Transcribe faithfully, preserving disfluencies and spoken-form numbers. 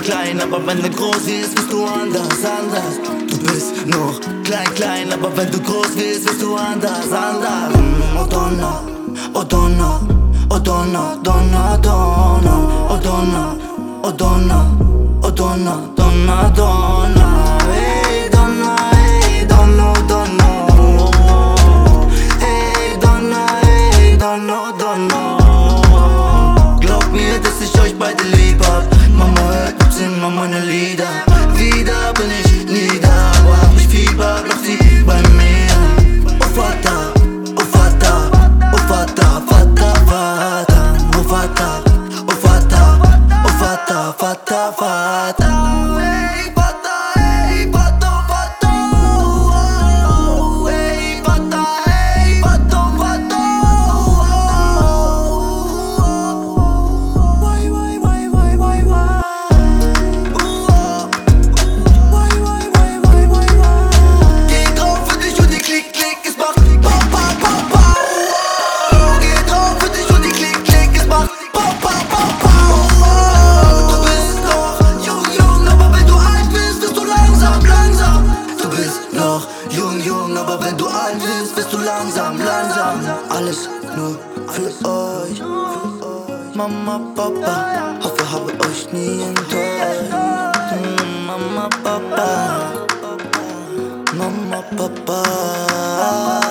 klein, aber wenn du groß wirst, bist du anders, anders. Du bist noch klein, klein, aber wenn du groß wirst, bist du anders, anders. Oh Donna, oh Donna, oh Donna, Donna, Donna, oh Donna, oh Donna, oh Donna, Donna, Donna. Hey Donna, hey Donna, Donna. Hey Donna, hey Donna, Donna. Glaub mir, dass ich euch beide lieb hab. Mama hört jetzt immer meine Lieder. Wieder bin ich nie da, aber hab ich Fieber, doch sie bei mir. Oh Vater, oh Vater, oh Vater, Vater, Vater. Oh Vater, oh Vater, oh Vater, Vater, Vater. Hey Vater, hey Vater, Vater. Oh, hey Vater, hey Vater, Vater. Why, why, why, why, why, why? Geh drauf für dich und die Klick, Klick, es macht pa, pa, pa, pa. Geh drauf für dich und die Klick, Klick, es macht pa, pa, pa, pa. Du bist noch jung, jung, aber wenn du alt bist, bist du langsam, langsam. Du bist noch jung, jung, aber wenn du alt bist, bist du langsam, langsam. Alles nur für euch, Mama, Papa. Hoffe, habe euch nie enttäuscht. Mm, Mama, Papa, Mama, Papa.